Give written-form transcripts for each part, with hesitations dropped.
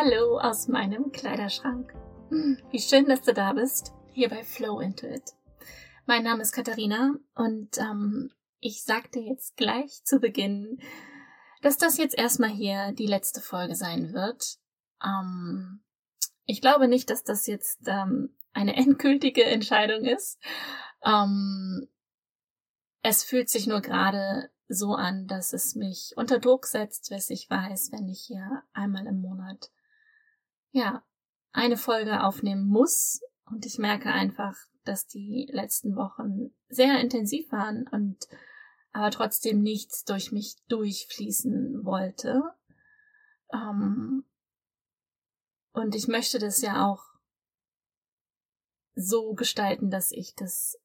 Hallo aus meinem Kleiderschrank. Wie schön, dass du da bist, hier bei Flow Into It. Mein Name ist Katharina und ich sag dir jetzt gleich zu Beginn, dass das jetzt erstmal hier die letzte Folge sein wird. Ich glaube nicht, dass das jetzt eine endgültige Entscheidung ist. Es fühlt sich nur gerade so an, dass es mich unter Druck setzt, was ich weiß, wenn ich hier einmal im Monat eine Folge aufnehmen muss. Und ich merke einfach, dass die letzten Wochen sehr intensiv waren und aber trotzdem nichts durch mich durchfließen wollte. Und ich möchte das ja auch so gestalten, dass ich das,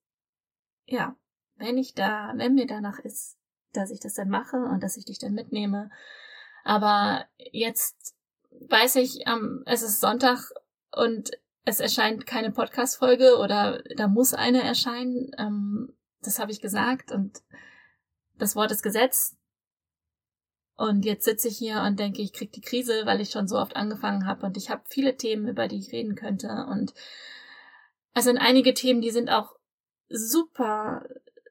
wenn mir danach ist, dass ich das dann mache und dass ich dich dann mitnehme. Aber jetzt weiß ich, es ist Sonntag und es erscheint keine Podcast-Folge oder da muss eine erscheinen. Das habe ich gesagt und das Wort ist Gesetz. Und jetzt sitze ich hier und denke, ich kriege die Krise, weil ich schon so oft angefangen habe und ich habe viele Themen, über die ich reden könnte. Und es sind einige Themen, die sind auch super,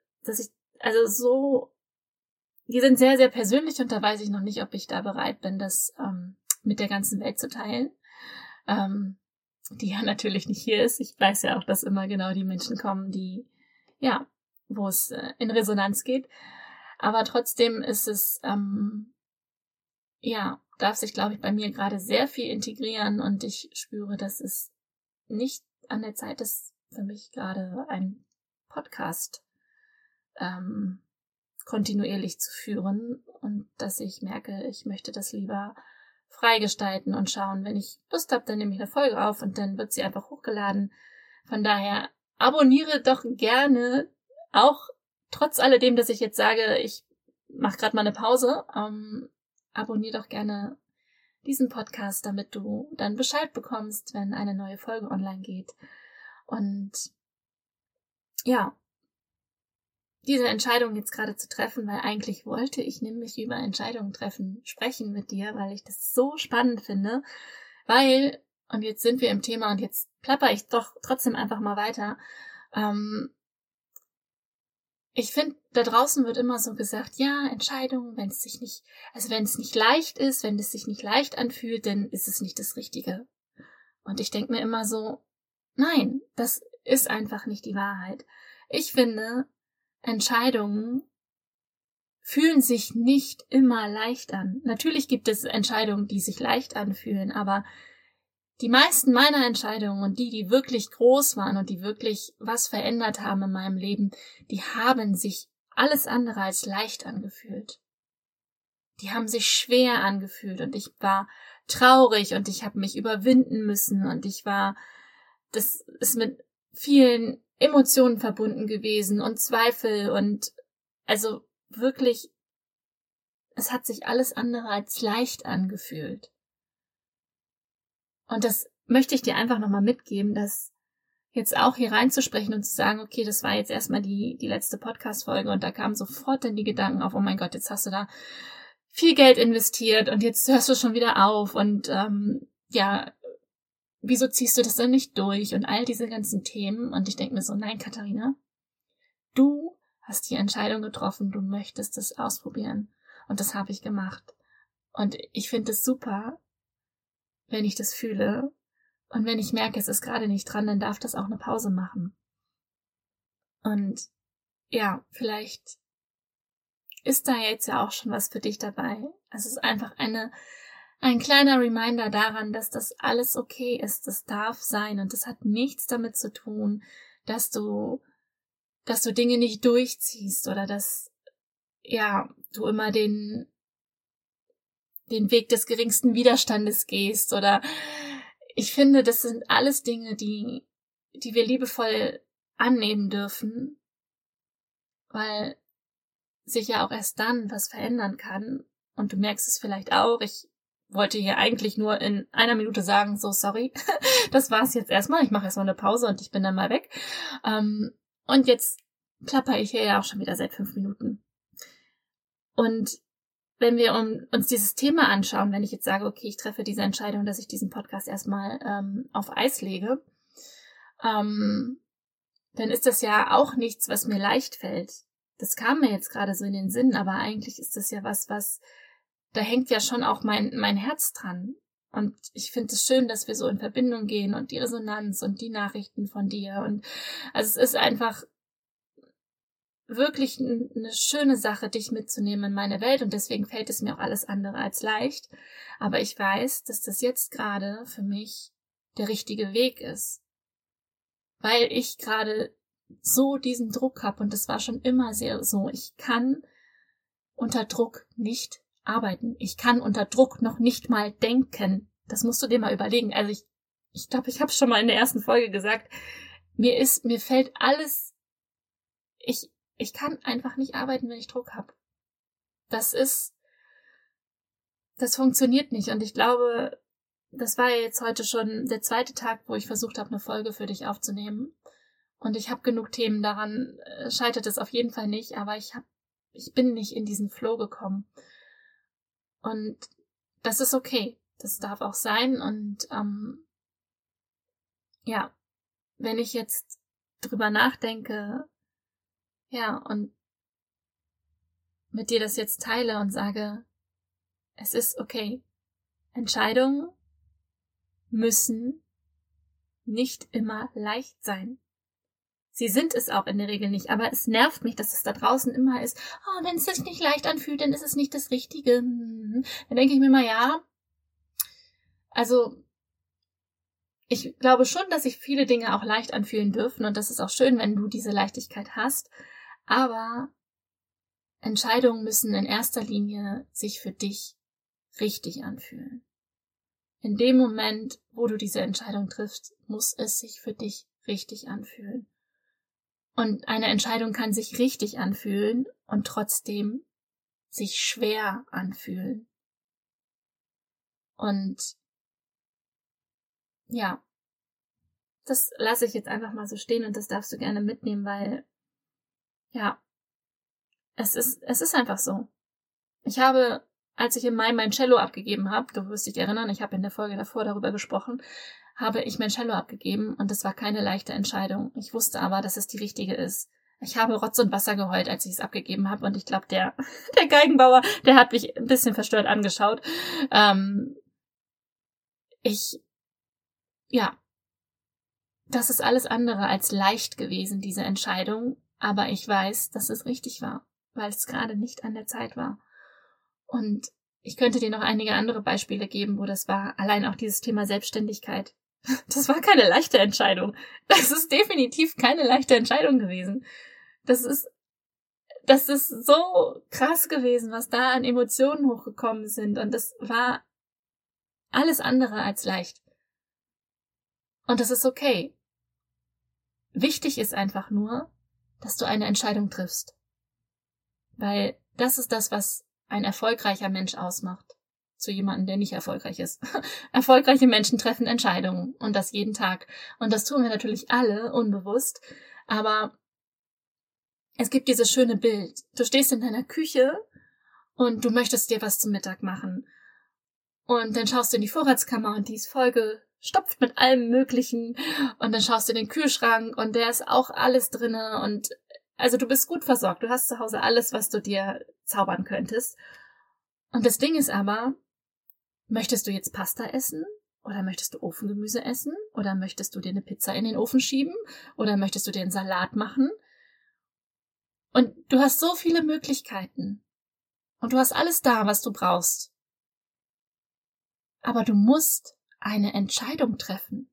die sind sehr, sehr persönlich und da weiß ich noch nicht, ob ich da bereit bin, das mit der ganzen Welt zu teilen. Die ja natürlich nicht hier ist. Ich weiß ja auch, dass immer genau die Menschen kommen, wo es in Resonanz geht. Aber trotzdem ist es, darf sich, glaube ich, bei mir gerade sehr viel integrieren und ich spüre, dass es nicht an der Zeit ist, für mich gerade ein Podcast kontinuierlich zu führen und dass ich merke, ich möchte das lieber freigestalten und schauen, wenn ich Lust habe, dann nehme ich eine Folge auf und dann wird sie einfach hochgeladen. Von daher abonniere doch gerne, auch trotz alledem, dass ich jetzt sage, ich mache gerade mal eine Pause, abonniere doch gerne diesen Podcast, damit du dann Bescheid bekommst, wenn eine neue Folge online geht. Und diese Entscheidung jetzt gerade zu treffen, weil eigentlich wollte ich nämlich über Entscheidungen sprechen mit dir, weil ich das so spannend finde, und jetzt sind wir im Thema und jetzt plapper ich doch trotzdem einfach mal weiter. Ich finde, da draußen wird immer so gesagt, ja, Entscheidungen, wenn es nicht leicht ist, wenn es sich nicht leicht anfühlt, dann ist es nicht das Richtige. Und ich denke mir immer so, nein, das ist einfach nicht die Wahrheit. Ich finde, Entscheidungen fühlen sich nicht immer leicht an. Natürlich gibt es Entscheidungen, die sich leicht anfühlen, aber die meisten meiner Entscheidungen und die wirklich groß waren und die wirklich was verändert haben in meinem Leben, die haben sich alles andere als leicht angefühlt. Die haben sich schwer angefühlt und ich war traurig und ich habe mich überwinden müssen und das ist mit vielen Emotionen verbunden gewesen und Zweifel und also wirklich, es hat sich alles andere als leicht angefühlt. Und das möchte ich dir einfach nochmal mitgeben, dass jetzt auch hier reinzusprechen und zu sagen, okay, das war jetzt erstmal die letzte Podcast-Folge und da kamen sofort dann die Gedanken auf, oh mein Gott, jetzt hast du da viel Geld investiert und jetzt hörst du schon wieder auf und wieso ziehst du das dann nicht durch und all diese ganzen Themen und ich denke mir so, nein, Katharina, du hast die Entscheidung getroffen, du möchtest es ausprobieren und das habe ich gemacht und ich finde es super, wenn ich das fühle und wenn ich merke, es ist gerade nicht dran, dann darf das auch eine Pause machen und vielleicht ist da jetzt ja auch schon was für dich dabei. Es ist einfach ein kleiner Reminder daran, dass das alles okay ist, das darf sein und das hat nichts damit zu tun, dass du Dinge nicht durchziehst oder dass du immer den Weg des geringsten Widerstandes gehst oder ich finde, das sind alles Dinge, die wir liebevoll annehmen dürfen, weil sich ja auch erst dann was verändern kann und du merkst es vielleicht auch, ich wollte hier eigentlich nur in einer Minute sagen, so sorry, das war's jetzt erstmal, ich mache erstmal eine Pause und ich bin dann mal weg. Und jetzt plapper ich hier ja auch schon wieder seit 5 Minuten. Und wenn wir uns dieses Thema anschauen, wenn ich jetzt sage, okay, ich treffe diese Entscheidung, dass ich diesen Podcast erstmal auf Eis lege, dann ist das ja auch nichts, was mir leicht fällt. Das kam mir jetzt gerade so in den Sinn, aber eigentlich ist das ja was, da hängt ja schon auch mein Herz dran. Und ich finde es schön, dass wir so in Verbindung gehen und die Resonanz und die Nachrichten von dir. Und also es ist einfach wirklich eine schöne Sache, dich mitzunehmen in meine Welt, und deswegen fällt es mir auch alles andere als leicht. Aber ich weiß, dass das jetzt gerade für mich der richtige Weg ist, weil ich gerade so diesen Druck habe, und das war schon immer sehr so. Ich kann unter Druck nicht arbeiten. Ich kann unter Druck noch nicht mal denken. Das musst du dir mal überlegen. Also ich glaube, ich habe es schon mal in der ersten Folge gesagt. Mir fällt alles, ich kann einfach nicht arbeiten, wenn ich Druck habe. Das funktioniert nicht. Und ich glaube, das war ja jetzt heute schon der zweite Tag, wo ich versucht habe, eine Folge für dich aufzunehmen. Und ich habe genug Themen, daran scheitert es auf jeden Fall nicht, aber ich bin nicht in diesen Flow gekommen. Und das ist okay. Das darf auch sein. Und ja, wenn ich jetzt drüber nachdenke, ja, und mit dir das jetzt teile und sage, es ist okay. Entscheidungen müssen nicht immer leicht sein. Sie sind es auch in der Regel nicht, aber es nervt mich, dass es da draußen immer ist, oh, wenn es sich nicht leicht anfühlt, dann ist es nicht das Richtige. Dann denke ich mir mal, ja, also ich glaube schon, dass sich viele Dinge auch leicht anfühlen dürfen, und das ist auch schön, wenn du diese Leichtigkeit hast, aber Entscheidungen müssen in erster Linie sich für dich richtig anfühlen. In dem Moment, wo du diese Entscheidung triffst, muss es sich für dich richtig anfühlen. Und eine Entscheidung kann sich richtig anfühlen und trotzdem sich schwer anfühlen. Und ja, das lasse ich jetzt einfach mal so stehen, und das darfst du gerne mitnehmen, weil ja, es ist einfach so. Ich habe, als ich im Mai mein Cello abgegeben habe, du wirst dich erinnern, ich habe in der Folge davor darüber gesprochen, habe ich mein Cello abgegeben, und das war keine leichte Entscheidung. Ich wusste aber, dass es die richtige ist. Ich habe Rotz und Wasser geheult, als ich es abgegeben habe, und ich glaube, der Geigenbauer, der hat mich ein bisschen verstört angeschaut. Das ist alles andere als leicht gewesen, diese Entscheidung, aber ich weiß, dass es richtig war, weil es gerade nicht an der Zeit war. Und ich könnte dir noch einige andere Beispiele geben, wo das war. Allein auch dieses Thema Selbstständigkeit. Das war keine leichte Entscheidung. Das ist definitiv keine leichte Entscheidung gewesen. Das ist so krass gewesen, was da an Emotionen hochgekommen sind. Und das war alles andere als leicht. Und das ist okay. Wichtig ist einfach nur, dass du eine Entscheidung triffst. Weil das ist das, was ein erfolgreicher Mensch ausmacht. Zu jemandem, der nicht erfolgreich ist. Erfolgreiche Menschen treffen Entscheidungen, und das jeden Tag. Und das tun wir natürlich alle unbewusst. Aber es gibt dieses schöne Bild. Du stehst in deiner Küche und du möchtest dir was zum Mittag machen. Und dann schaust du in die Vorratskammer, und die ist vollgestopft mit allem Möglichen. Und dann schaust du in den Kühlschrank, und der ist auch alles drinne. Und also du bist gut versorgt. Du hast zu Hause alles, was du dir zaubern könntest. Und das Ding ist aber, möchtest du jetzt Pasta essen? Oder möchtest du Ofengemüse essen? Oder möchtest du dir eine Pizza in den Ofen schieben? Oder möchtest du dir einen Salat machen? Und du hast so viele Möglichkeiten. Und du hast alles da, was du brauchst. Aber du musst eine Entscheidung treffen.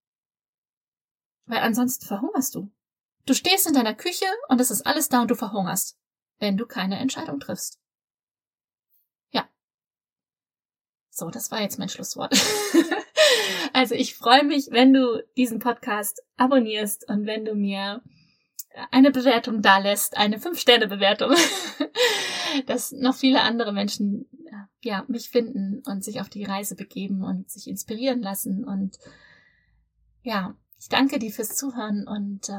Weil ansonsten verhungerst du. Du stehst in deiner Küche und es ist alles da und du verhungerst, wenn du keine Entscheidung triffst. Ja. So, das war jetzt mein Schlusswort. Also ich freue mich, wenn du diesen Podcast abonnierst und wenn du mir eine Bewertung dalässt, eine 5-Sterne-Bewertung, dass noch viele andere Menschen mich finden und sich auf die Reise begeben und sich inspirieren lassen. Und ja, ich danke dir fürs Zuhören, und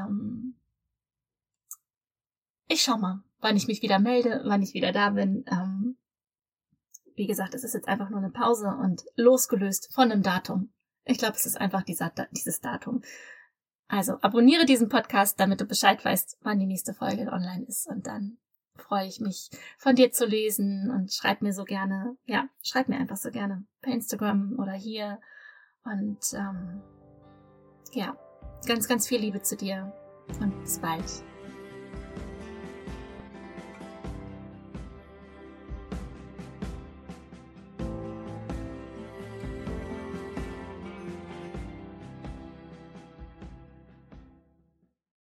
ich schau mal, wann ich mich wieder melde, wann ich wieder da bin. wie gesagt, es ist jetzt einfach nur eine Pause und losgelöst von einem Datum. Ich glaube, es ist einfach dieses Datum. Also abonniere diesen Podcast, damit du Bescheid weißt, wann die nächste Folge online ist. Und dann freue ich mich, von dir zu lesen und schreib mir einfach so gerne per Instagram oder hier. Und ganz, ganz viel Liebe zu dir und bis bald.